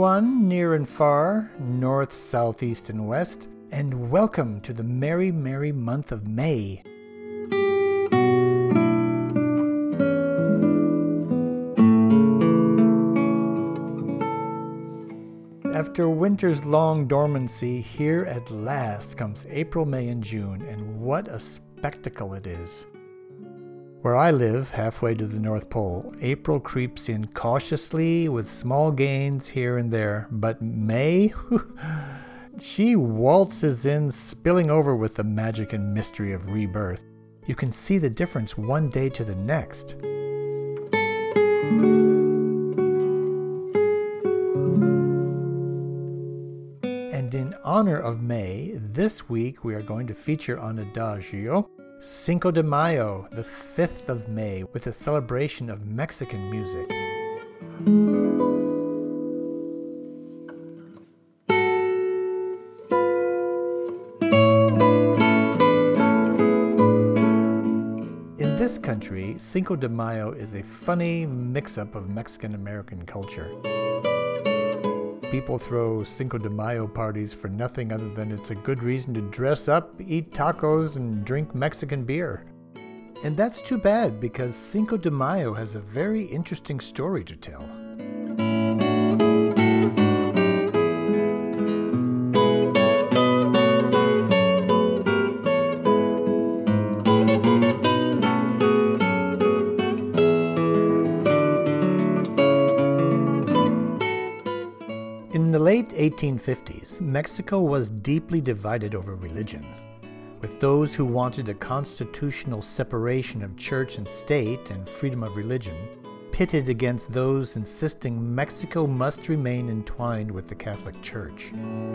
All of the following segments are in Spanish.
everyone, near and far, north, south, east, and west, and welcome to the merry, merry month of May. After winter's long dormancy, here at last comes April, May, and June, and what a spectacle it is. Where I live, halfway to the North Pole, April creeps in cautiously with small gains here and there, but May, she waltzes in, spilling over with the magic and mystery of rebirth. You can see the difference one day to the next. And in honor of May, this week we are going to feature on Adagio Cinco de Mayo, the 5th of May, with a celebration of Mexican music. In this country, Cinco de Mayo is a funny mix-up of Mexican-American culture. People throw Cinco de Mayo parties for nothing other than it's a good reason to dress up, eat tacos, and drink Mexican beer. And that's too bad, because Cinco de Mayo has a very interesting story to tell. In the late 1850s, Mexico was deeply divided over religion, with those who wanted a constitutional separation of church and state and freedom of religion, pitted against those insisting Mexico must remain entwined with the Catholic Church.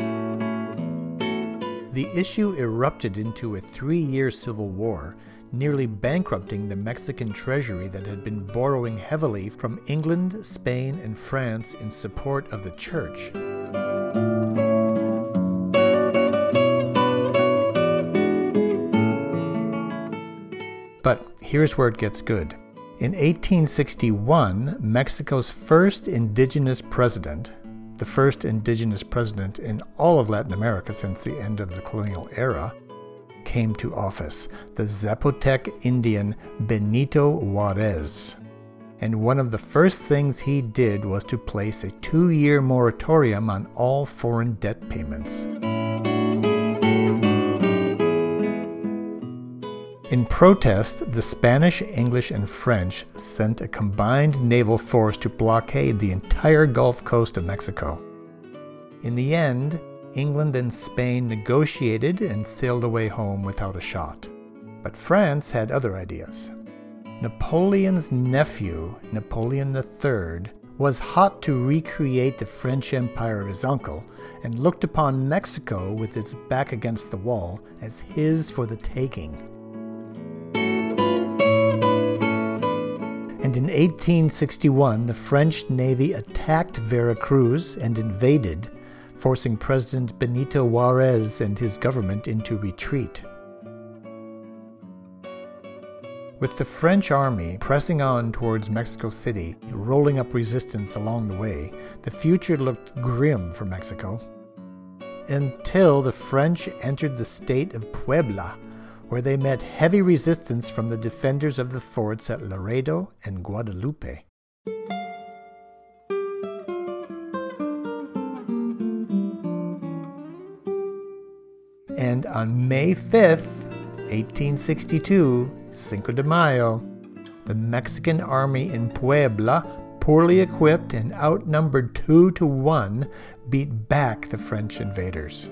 The issue erupted into a 3-year civil war, nearly bankrupting the Mexican treasury that had been borrowing heavily from England, Spain, and France in support of the church. But here's where it gets good. In 1861, Mexico's first indigenous president, the first indigenous president in all of Latin America since the end of the colonial era, came to office, the Zapotec Indian Benito Juarez. And one of the first things he did was to place a 2-year moratorium on all foreign debt payments. In protest, the Spanish, English, and French sent a combined naval force to blockade the entire Gulf Coast of Mexico. In the end, England and Spain negotiated and sailed away home without a shot. But France had other ideas. Napoleon's nephew, Napoleon III, was hot to recreate the French Empire of his uncle and looked upon Mexico with its back against the wall as his for the taking. And in 1861, the French Navy attacked Veracruz and invaded, forcing President Benito Juarez and his government into retreat. With the French army pressing on towards Mexico City, rolling up resistance along the way, the future looked grim for Mexico. Until the French entered the state of Puebla, where they met heavy resistance from the defenders of the forts at Laredo and Guadalupe. And on May 5th, 1862, Cinco de Mayo, the Mexican army in Puebla, poorly equipped and outnumbered 2-1, beat back the French invaders.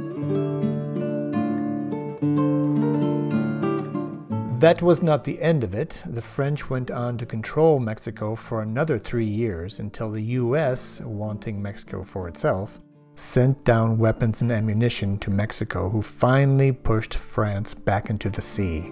That was not the end of it. The French went on to control Mexico for another 3 years until the U.S., wanting Mexico for itself, sent down weapons and ammunition to Mexico, who finally pushed France back into the sea.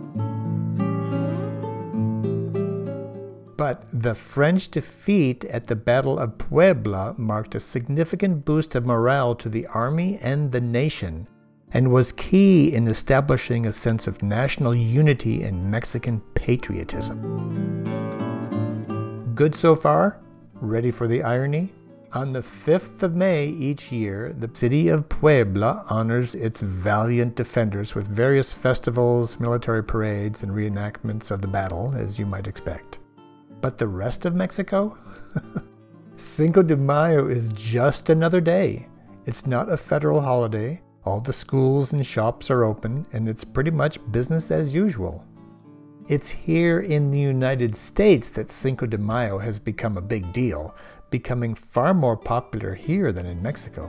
But the French defeat at the Battle of Puebla marked a significant boost of morale to the army and the nation, and was key in establishing a sense of national unity and Mexican patriotism. Good so far? Ready for the irony? On the 5th of May each year, the city of Puebla honors its valiant defenders with various festivals, military parades, and reenactments of the battle, as you might expect. But the rest of Mexico? Cinco de Mayo is just another day. It's not a federal holiday. All the schools and shops are open, and it's pretty much business as usual. It's here in the United States that Cinco de Mayo has become a big deal, becoming far more popular here than in Mexico.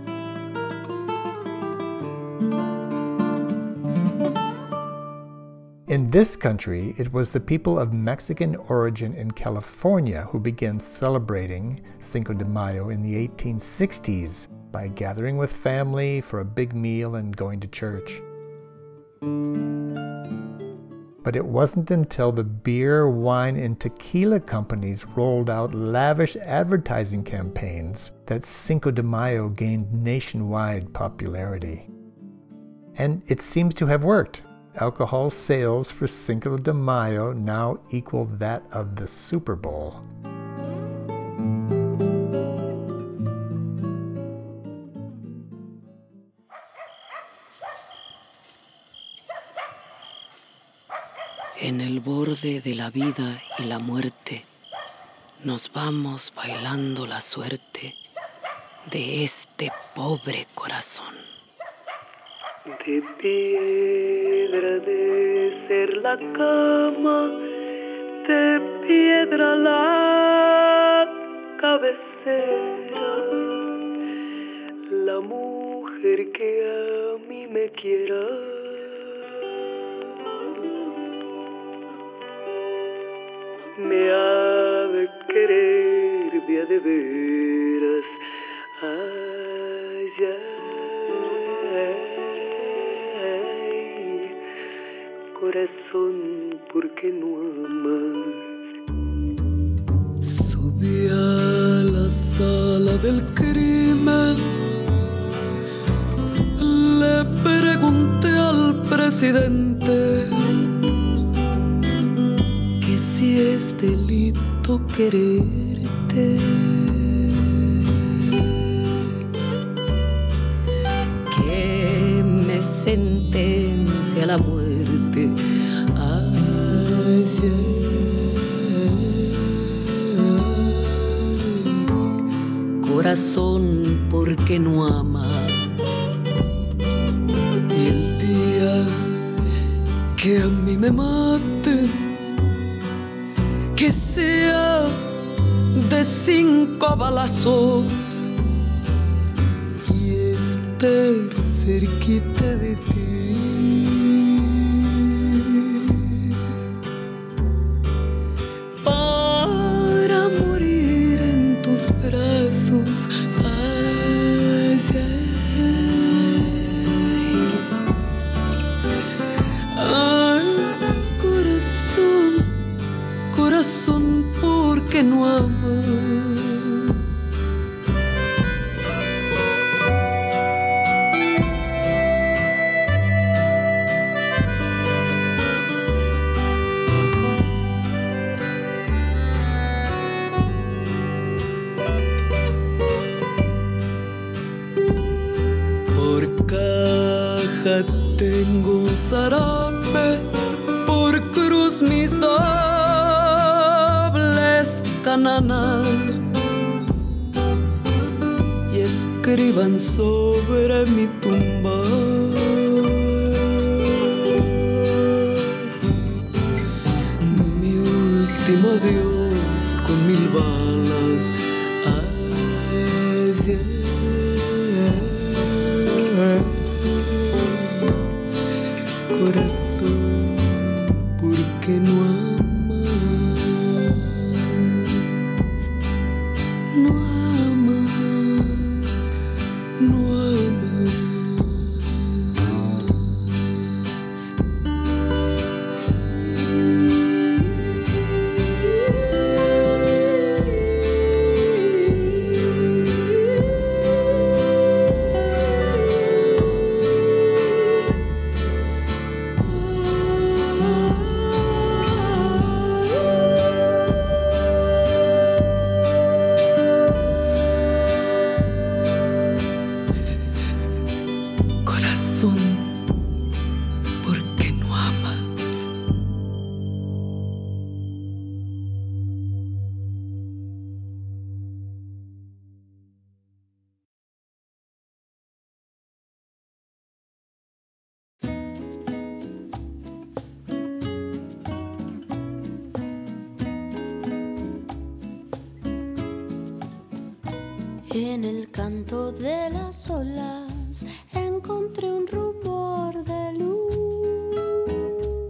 In this country, it was the people of Mexican origin in California who began celebrating Cinco de Mayo in the 1860s by gathering with family for a big meal and going to church. But it wasn't until the beer, wine, and tequila companies rolled out lavish advertising campaigns that Cinco de Mayo gained nationwide popularity. And it seems to have worked. Alcohol sales for Cinco de Mayo now equal that of the Super Bowl. En el borde de la vida y la muerte, nos vamos bailando la suerte de este pobre corazón. De piedra de ser la cama, de piedra la cabecera, la mujer que a mí me quiera. Me ha de querer de veras. Ay, ay, corazón, ¿por qué no amas? Subí a la sala del crimen, le pregunté al presidente si es delito quererte, que me sentencia a la muerte. Ay, corazón, ¿por qué no amas? Y el día que a mí me maten, que sea de 5 balazos y estar cerquita de ti, para morir en tus brazos. Ay, ay, corazón, corazón, ¿por qué no amas? Por caja tengo un zarape, por cruz mis cananas, y escriban sobre mi tumba mi último adiós con 1000 balas. Ay, corazón, ¿por qué no amas? En el canto de las olas encontré un rumor de luz.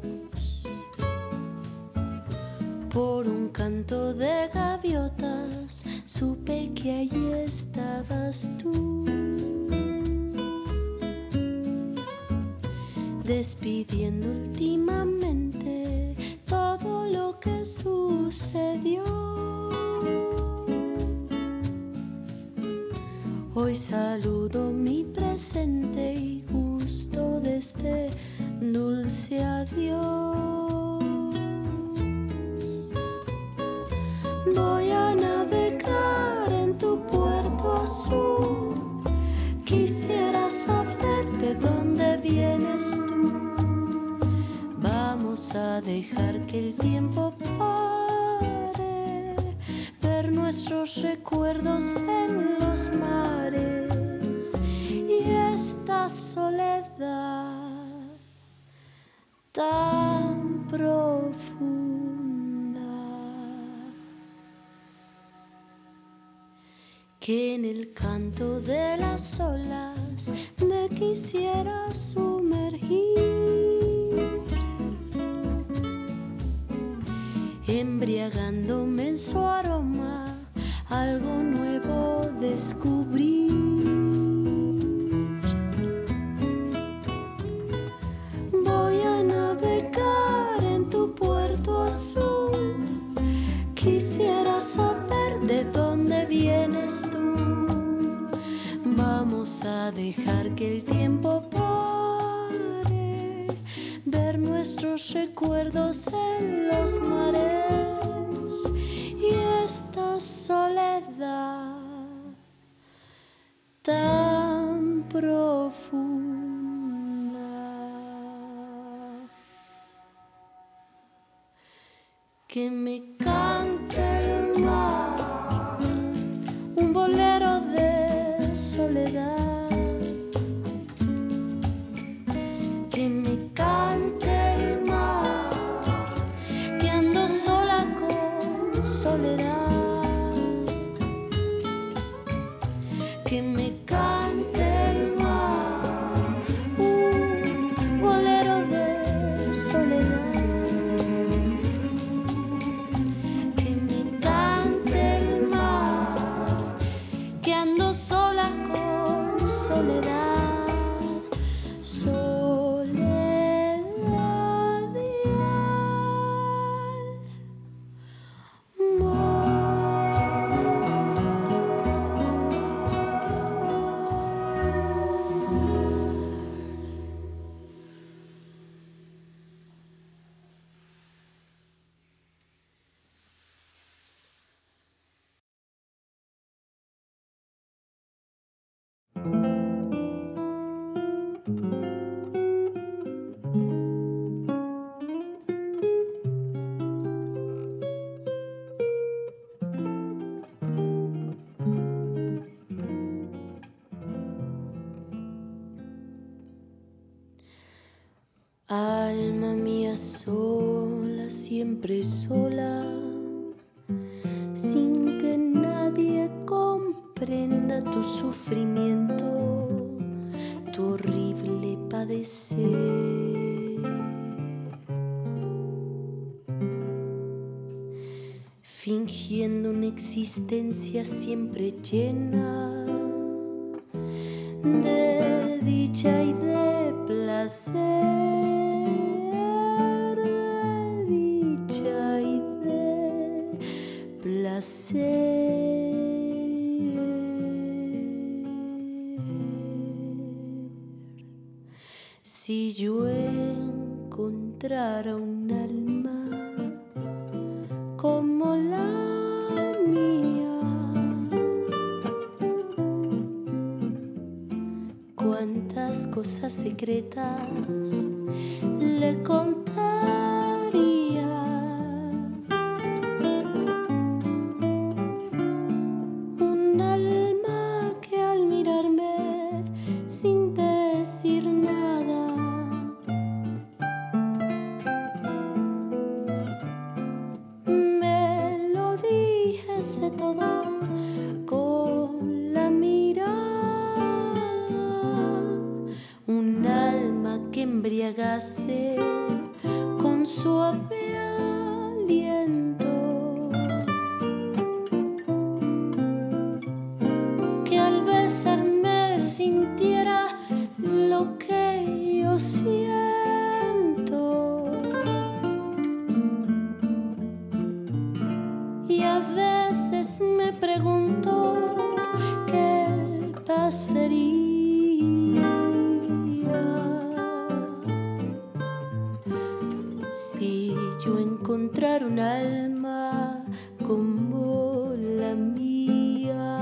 Por un canto de gaviotas supe que allí estabas tú, despidiendo últimamente todo lo que sucedió. Hoy saludo mi presente y gusto de este dulce adiós. Voy a navegar en tu puerto azul. Quisiera saber de dónde vienes tú. Vamos a dejar que el tiempo pare, ver nuestros recuerdos en los mares y esta soledad tan profunda que en el canto de las olas me quisiera sumergir, embriagándome en su aroma, algo nuevo descubrir. Voy a navegar en tu puerto azul. Quisiera saber de dónde vienes tú. Vamos a dejar que el tiempo pare, ver nuestros recuerdos en los mares y esta soledad tan profunda que me cante el mar, un bolero de soledad. Que me cante el mar, que ando sola con soledad. Que me cante el mar, un bolero de soledad. Que me cante el mar, que ando sola con soledad. Alma mía sola, siempre sola, sin que nadie comprenda tu sufrimiento, tu horrible padecer. Fingiendo una existencia siempre llena de dicha y de placer. Si yo encontrara un alma como la mía, cuántas cosas secretas le contaría. Un alma que al mirarme sin decir nada me lo dijese todo con la embriagase con suave aliento, que al besarme sintiera lo que yo siento, y a veces me pregunto qué pasaría si yo encontrara un alma como la mía.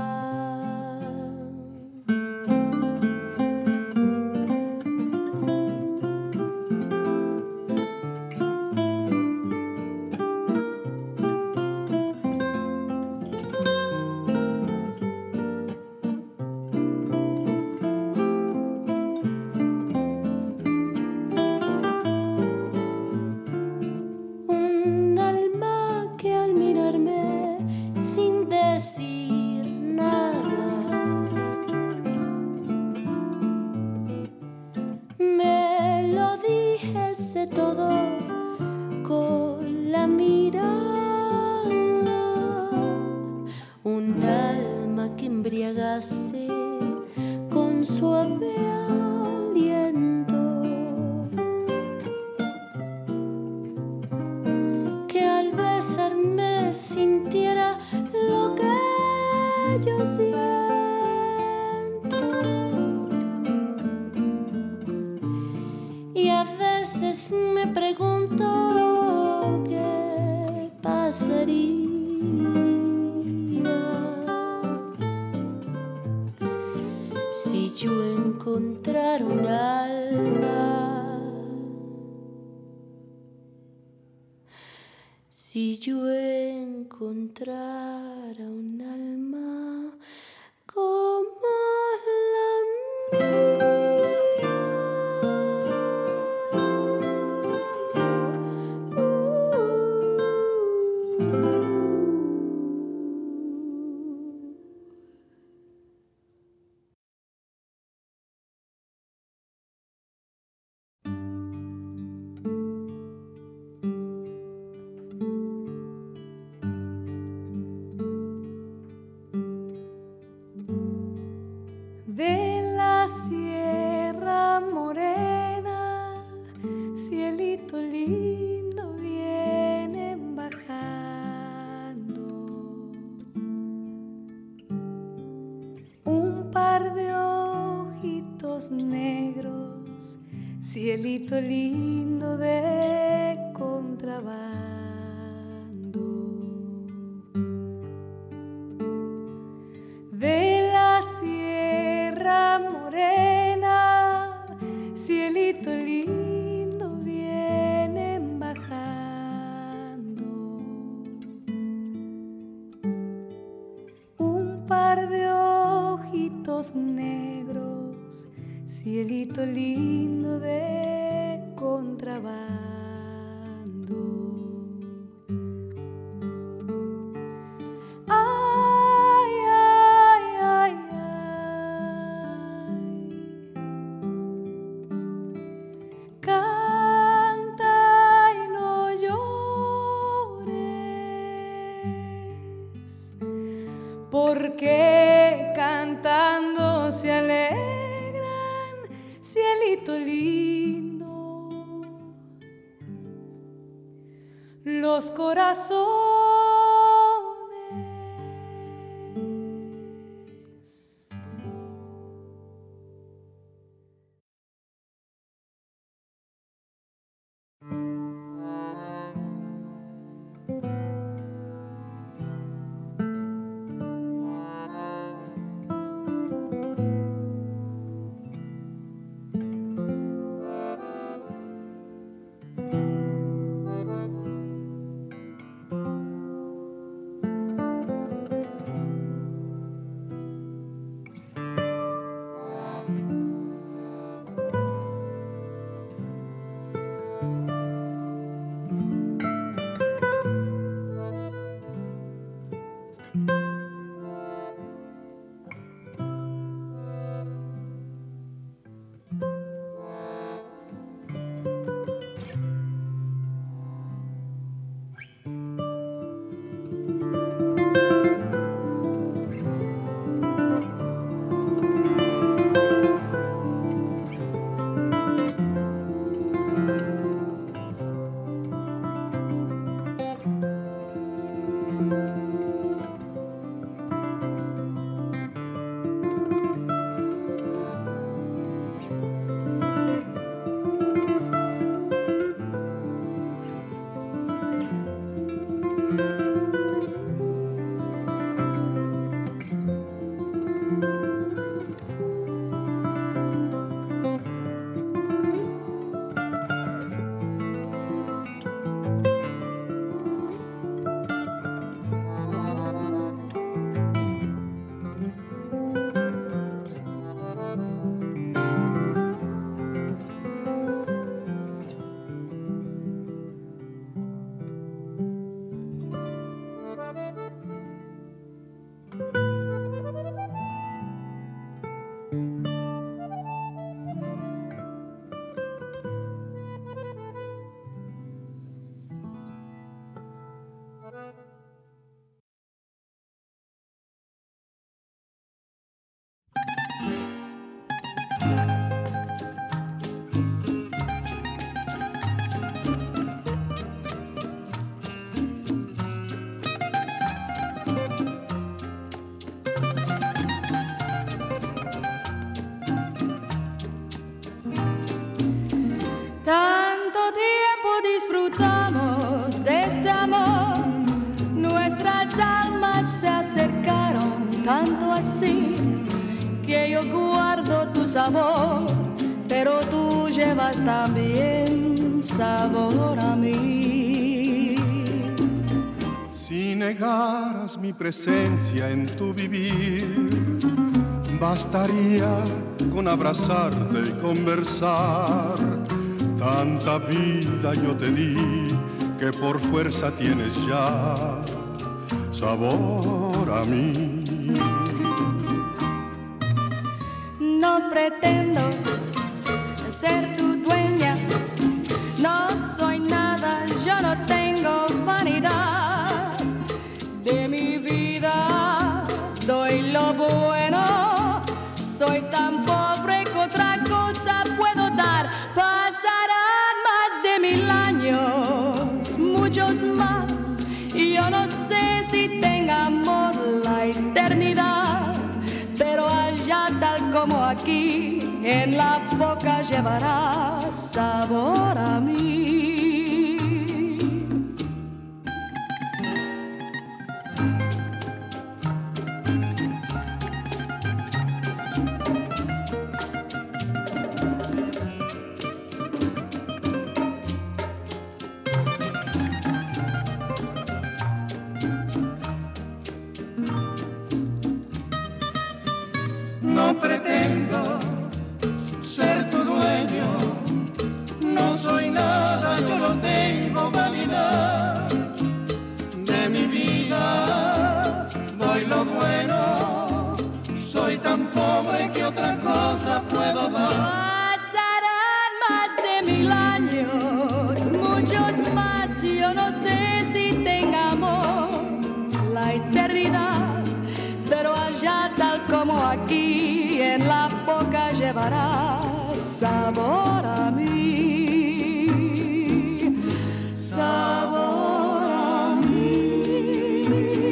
Un alma que al mirarme sin decir nada me lo dijese todo con la mirada. Un alma que embriagase con suave aliento, que al besarme sintiera lo que yo siento, y a veces me pregunto qué pasaría si yo encontrara un alma, si yo encontrara un alma como la de la Sierra Morena, cielito lindo, vienen bajando un par de ojitos negros, cielito lindo de contrabando. De la Sierra Morena, cielito lindo, vienen bajando un par de ojitos negros, cielito lindo de contrabando. Ay, ay, ay, ay. Canta y no llores, porque cantando se alegran, cielito lindo, los corazones. Tanto tiempo disfrutamos de este amor, nuestras almas se acercaron tanto así que yo guardo tu sabor, pero tú llevas también sabor a mí. Si negaras mi presencia en tu vivir, bastaría con abrazarte y conversar. Tanta vida yo te di que por fuerza tienes ya sabor a mí. No pretendo ser tu dueña, no soy nada, yo no tengo vanidad. De mi vida doy lo bueno, soy tan pobre que otra cosa puedo dar. Pasarán más de 1000 años, muchos más, y yo no sé si tenga amor la eternidad, pero allá tal como aquí, en la boca llevarás sabor a mí. No pretendo ser tu dueño, no soy nada, yo no tengo vanidad. De mi vida doy lo bueno, soy tan pobre que otra cosa puedo dar. Pasarán más de 1000 años, muchos más, yo no sé si tenga amor la eternidad, pero allá tal como aquí, en la boca llevarás sabor a mí, sabor a mí.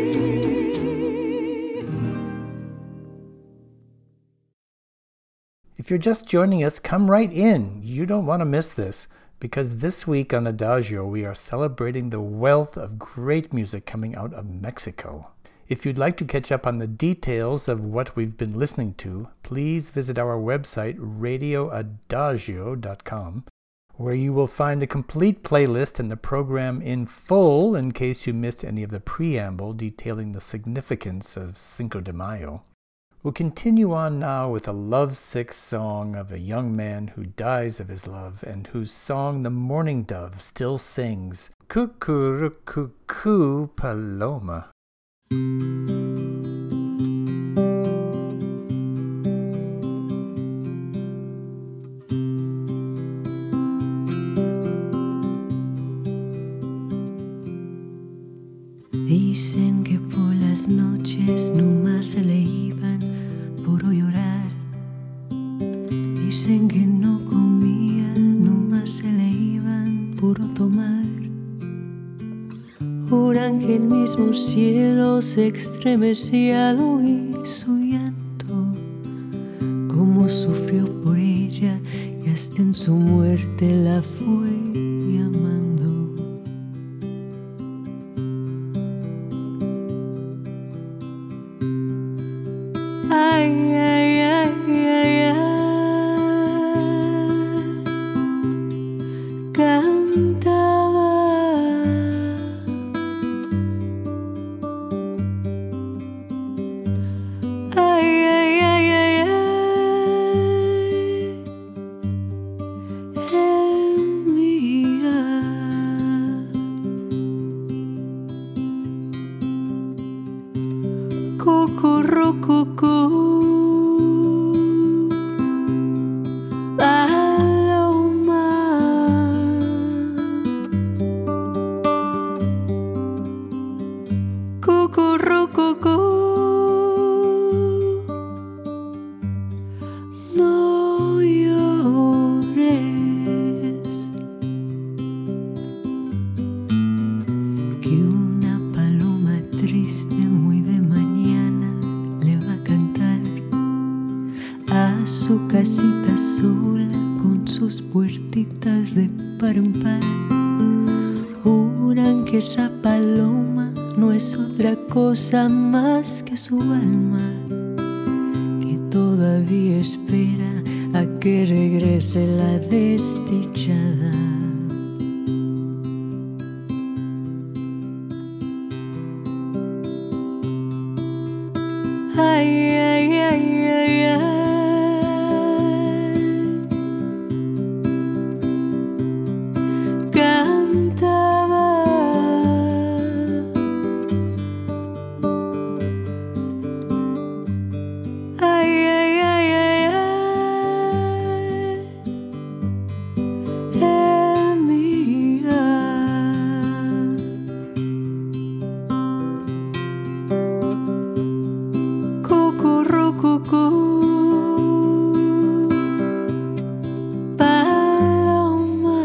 If you're just joining us, come right in. You don't want to miss this, because this week on Adagio we are celebrating the wealth of great music coming out of Mexico. If you'd like to catch up on the details of what we've been listening to, please visit our website, radioadagio.com, where you will find a complete playlist and the program in full in case you missed any of the preamble detailing the significance of Cinco de Mayo. We'll continue on now with a lovesick song of a young man who dies of his love and whose song the mourning dove still sings, Cuckoo Paloma. Dicen que por las noches nomás se le iban puro llorar. Dicen que no comía, nomás se le iban puro tomar. Juran que el mismo cielo se estremecía al oír su llanto, como sufrió por ella y hasta en su muerte la fue llamando. Ay, ay, ay, ay, ay, cantaba. Ay, ay, ay, ay, ay, su casita sola con sus puertitas de par en par. Juran que esa paloma no es otra cosa más que su alma, que todavía espera a que regrese la desdichada. Ay, ay, ay, ay, ay. Cantaba. Ay, ay, ay, ay, ay. Amiga. Cucurrucucú, paloma.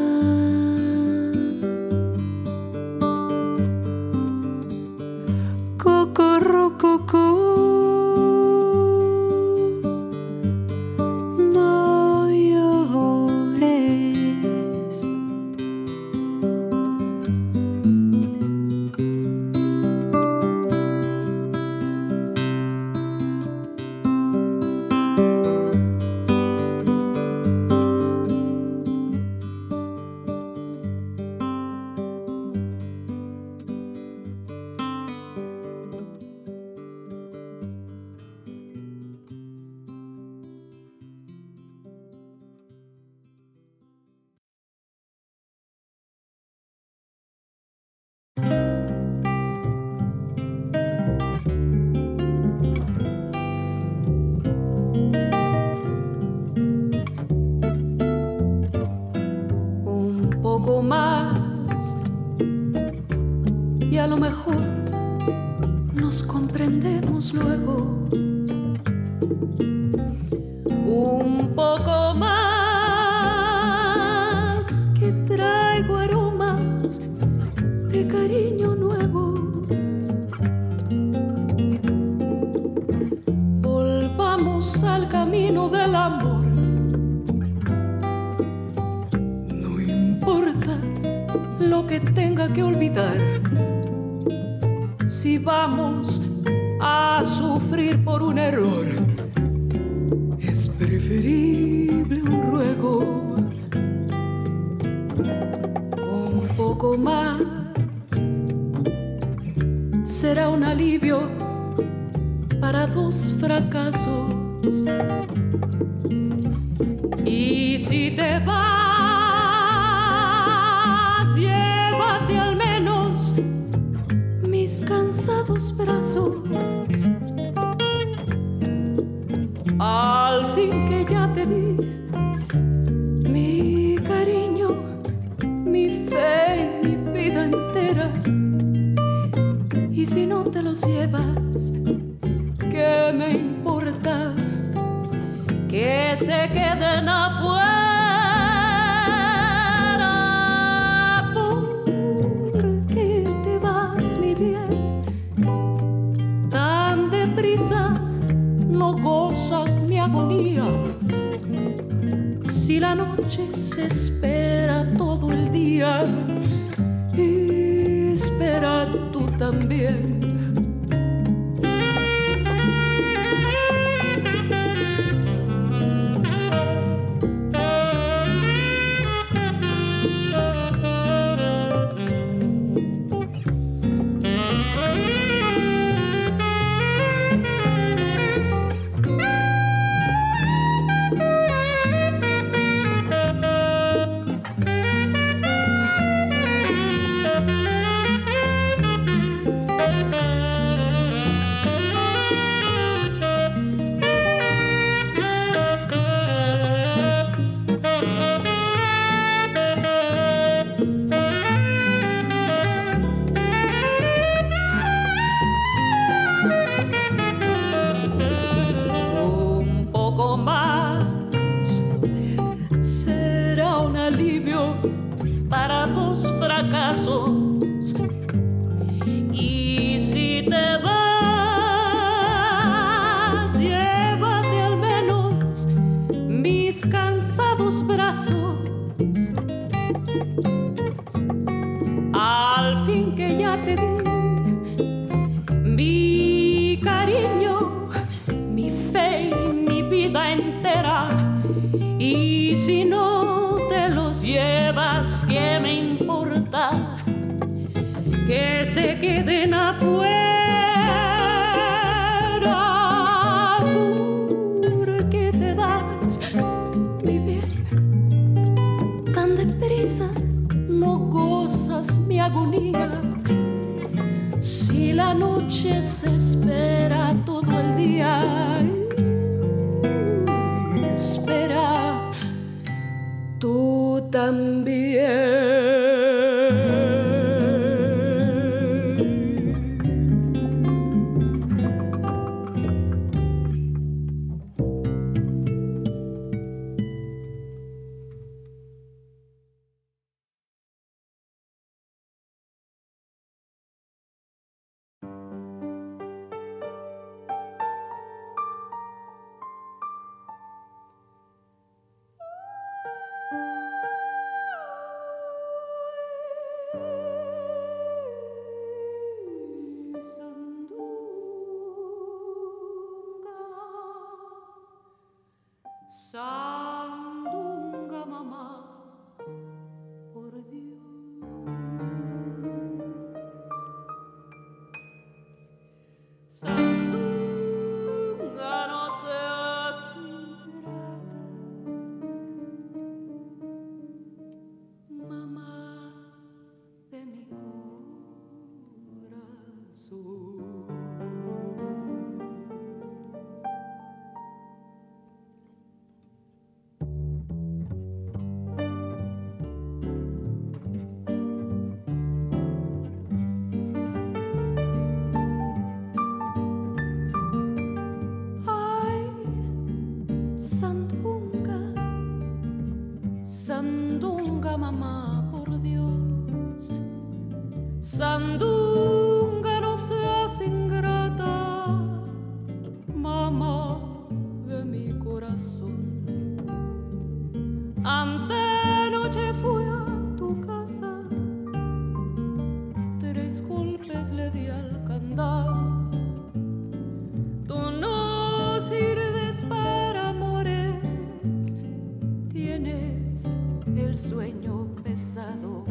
Cucurrucucú, no llores. Un poco más y a lo mejor nos comprendemos luego. Un poco más que traigo aromas de cariño nuevo. Volvamos al camino del amor. No importa lo que tenga que olvidar, si vamos a sufrir por un error, es preferible un ruego. Un poco más será un alivio para dos fracasos. Y si te vas, llévate al menos mis cansados brazos. Al fin que ya te di mi cariño, mi fe y mi vida entera. Y si no te los llevas, ¿qué me importa? Que se queden afuera. Porque te vas, mi bien, tan deprisa, no gozas mi agonía. Si la noche se espera todo el día, espera tú también. Para dos fracasos. Y si te vas, llévate al menos espera. Y si no te los llevas, ¿qué me importa? Que se queden afuera. ¿Por qué te vas, mi bien? Tan deprisa no gozas mi agonía. Si la noche se espera todo el día, espera tú también. Sandunga, mamá, por Dios. Sandunga, no seas ingrata, mamá de mi corazón. Sandunga, mamá, por Dios. Sandunga, no seas ingrata, mamá de mi corazón. Antenoche fui a tu casa, 3 golpes le di al candado. Tú no sirves para amores, tienes el sueño pesado.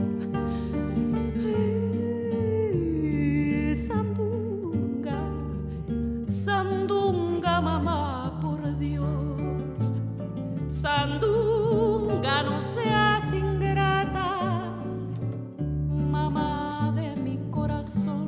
Sandunga, Sandunga, mamá, por Dios. Sandunga, no seas ingrata, mamá de mi corazón.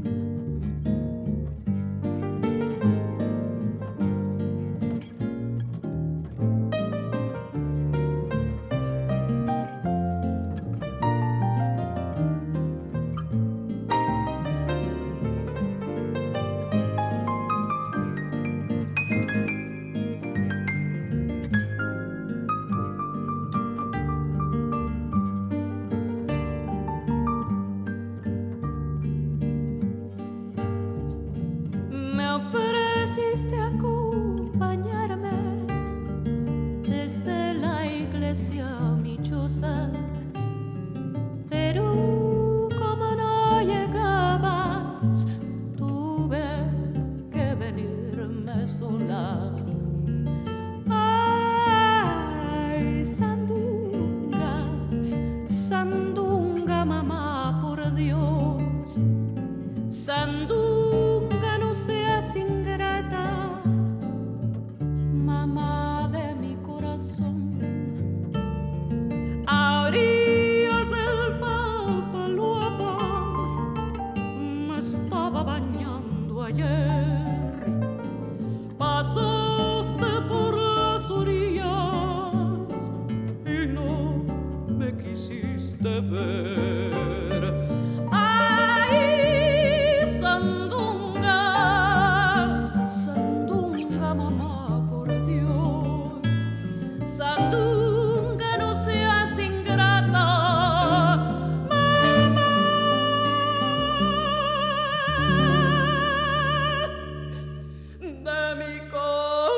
Me ofreciste acompañarme desde la iglesia a mi choza, pero como no llegabas, tuve que venirme sola. Ay, Sandunga, Sandunga, mamá, por Dios. Sandunga, no seas ingrata, mamá de mi corazón. A orillas del Papaloapan me estaba bañando ayer. Pasaste por las orillas y no me quisiste ver. Sandunga, mamá, por Dios. Sandunga, no seas ingrata, mamá de mi corazón.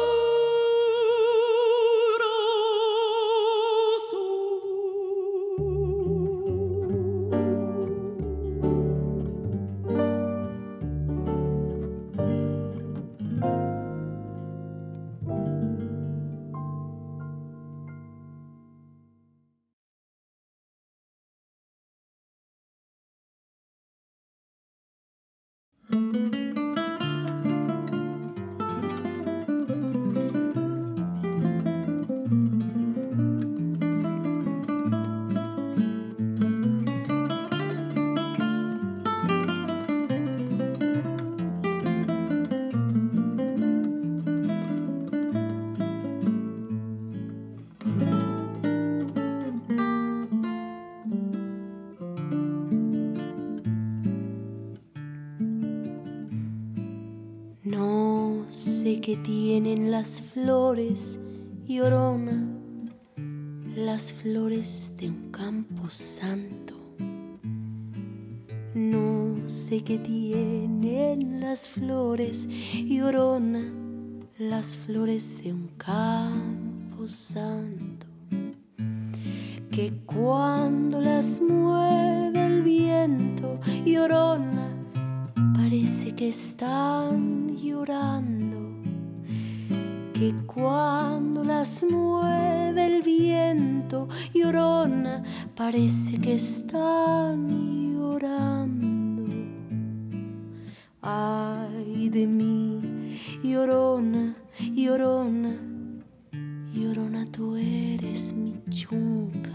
que tienen las flores, llorona, las flores de un campo santo. No sé qué tienen las flores, llorona, las flores de un campo santo, que cuando las mueve el viento, llorona, parece que están llorando, que cuando las mueve el viento, llorona, parece que están llorando. Ay de mí, llorona, llorona, llorona, tú eres mi chunca.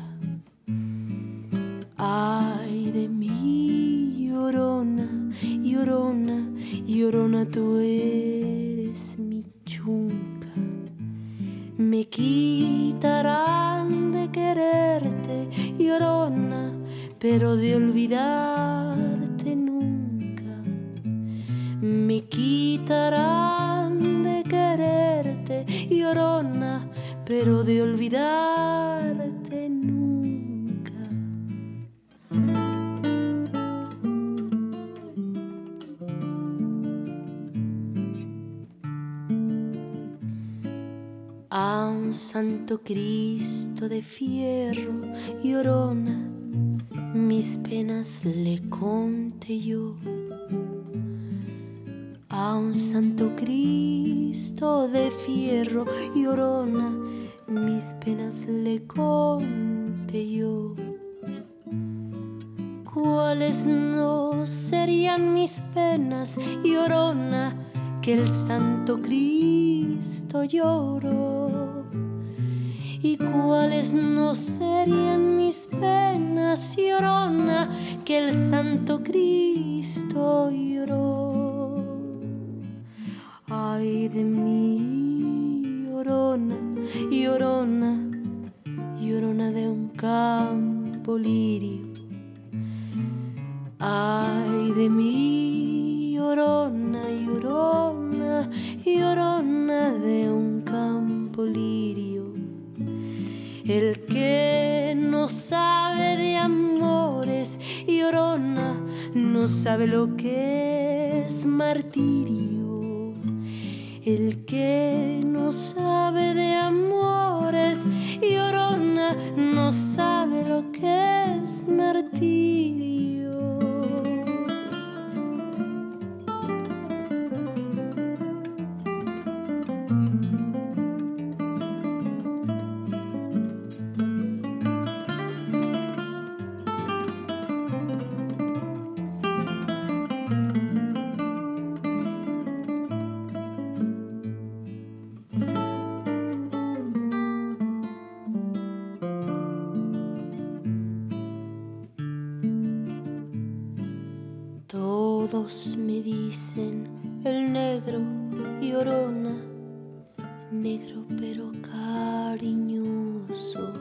Ay de mí, llorona, llorona, llorona, tú eres mi chunca. Me quitarán de quererte, llorona, pero de olvidarte nunca. Me quitarán de quererte, llorona, pero de olvidarte nunca. A un santo Cristo de fierro, llorona, mis penas le conté yo. A un santo Cristo de fierro, llorona, mis penas le conté yo. ¿Cuáles no serían mis penas, llorona, que el santo Cristo lloró? ¿Y cuáles no serían mis penas, llorona, que el santo Cristo lloró? Ay de mí, llorona, llorona, llorona de un campo lirio. Ay de mí, llorona, llorona, llorona de un campo lirio. El que no sabe de amores, llorona, no sabe lo que es martirio. El que no sabe de amores, llorona, no sabe lo que es martirio. Todos me dicen el negro, llorona, negro pero cariñoso.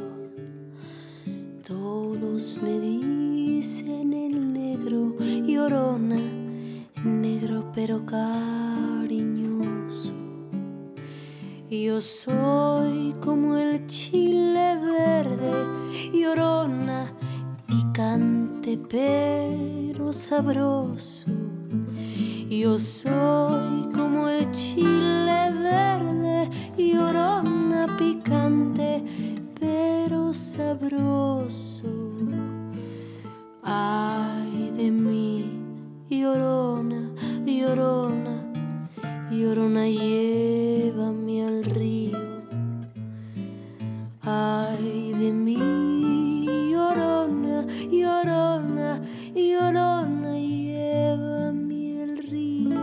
Todos me dicen el negro, llorona, negro pero cariñoso. Yo soy como el chile verde, llorona, picante pero sabroso. Yo soy como el chile verde, llorona, picante pero sabroso. Ay de mí, llorona, llorona, llorona, llévame al río. Ay de mí, llorona, llorona, llorona, llévame al río.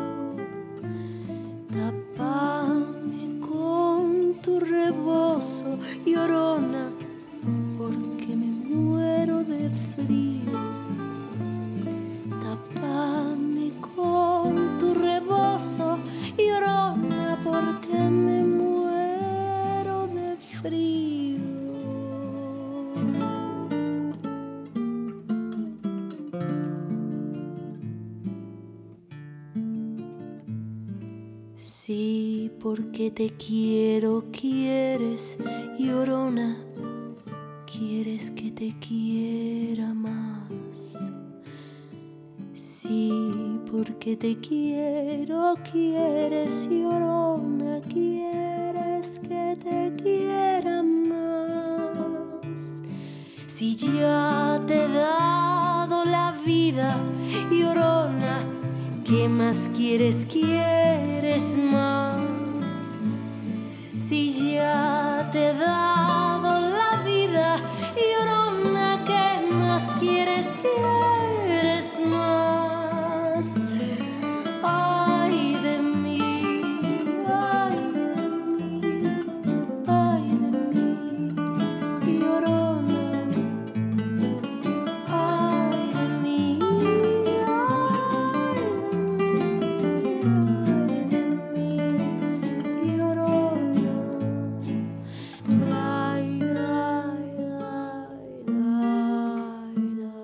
Tápame con tu rebozo, llorona, porque me muero de frío. Tápame con tu rebozo, llorona, porque me muero de frío. porque te quiero, quieres, llorona, quieres que te quiera más. Sí, porque te quiero, quieres, llorona, quieres que te quiera más. Si ya te he dado la vida, llorona, ¿qué más quieres? ¿Quieres más? Si ya te he dado la vida, llorona, ¿qué más quieres? ¿Quieres más? Ay de mí, ay de mí, ay de mí, llorona. Ay de mí, llorona. Ay, ay, ay, ay, ay.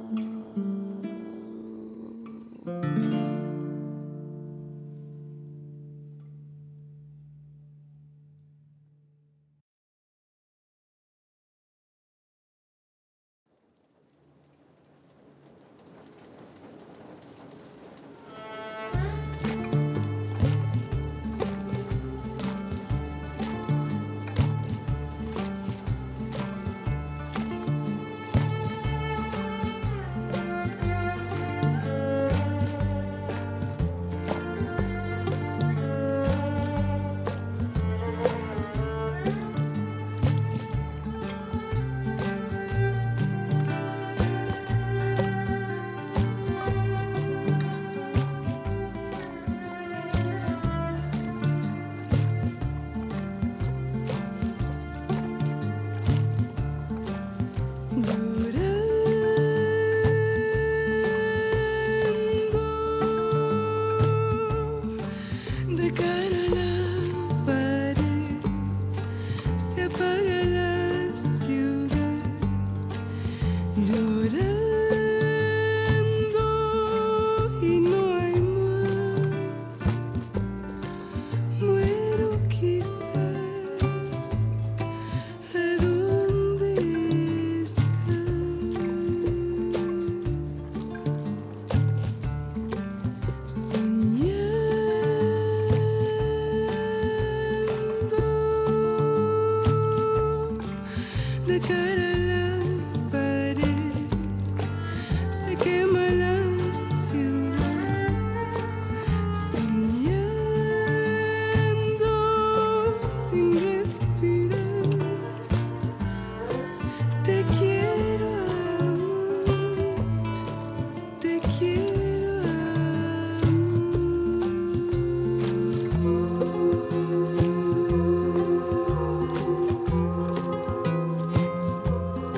De cara a la pared se apaga la ciudad, llorando y no hay más. Muero quizás. ¿A dónde estás? De cara a la pared se quema la ciudad, soñando sin respirar. Te quiero amor, te quiero amor.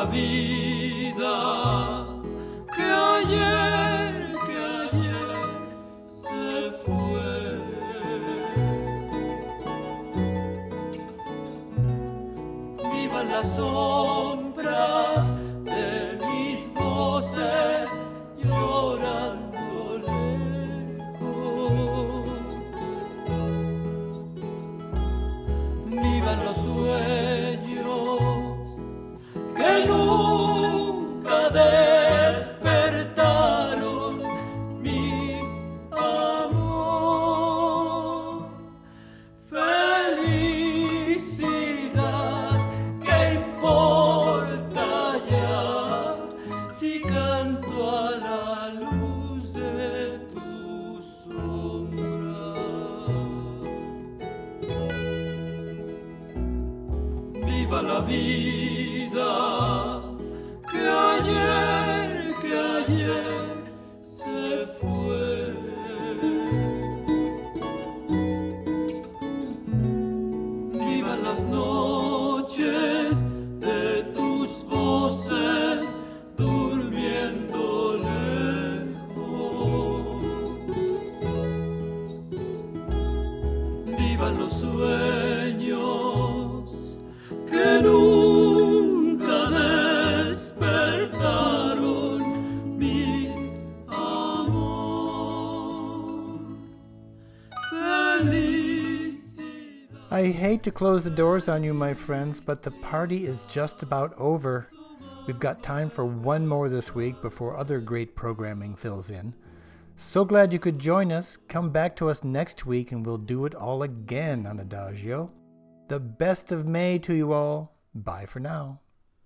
vida que ayer se fue. Vivan las sombras de mis voces llorando lejos. Vivan los sueños que nunca despertaron mi amor. Felicidad, ¿qué importa ya si canto a la luz de tu sombra? Viva la vida que ayer se fue. Vivan las noches de tus voces durmiendo lejos. Vivan los sueños que nunca despertaron mi amor. Felicidad. I hate to close the doors on you, my friends, but the party is just about over. We've got time for one more this week before other great programming fills in. So glad you could join us. Come back to us next week and we'll do it all again on Adagio. The best of May to you all. Bye for now.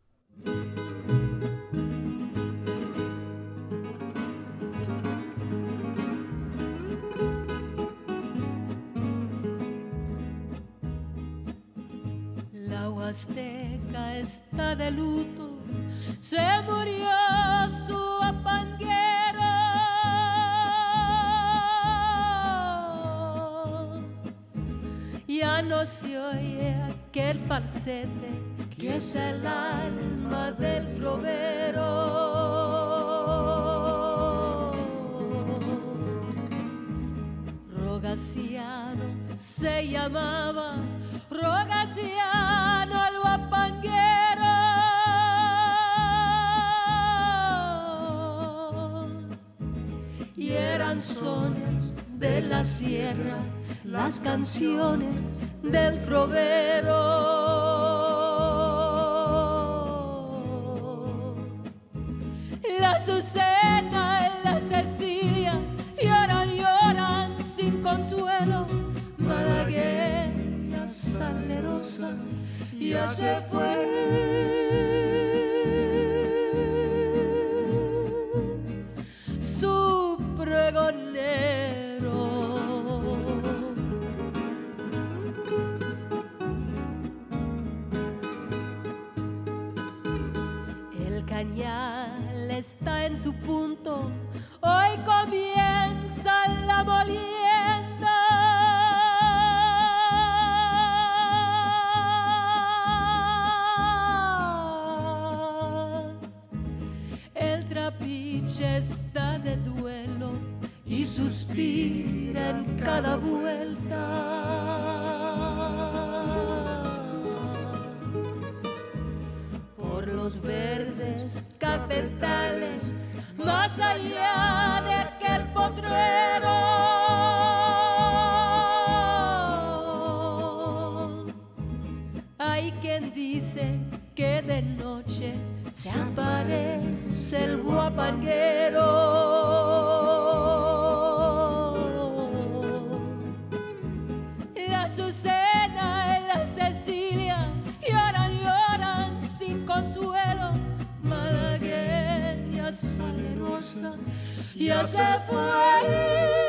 La Huasteca está de luto, se murió su apanguero. Ya no se oye aquel falsete que es el alma del trovero. Rogaciano se llamaba, Rogaciano el guapanguero. Y eran sones de la sierra, las canciones del trovero. La Azucena y la Cecilia lloran sin consuelo. Malagueña salerosa ya se fue. Su pregonero. El cañal está en su punto, hoy comienza la molienda. El trapiche está de duelo y suspira en cada vuelta. Por los verdes cafetales, más allá de aquel potrero. Hay quien dice que de noche se aparece el guapanguero. La Azucena y la Cecilia lloran sin consuelo. Malagueña salerosa ya se fue.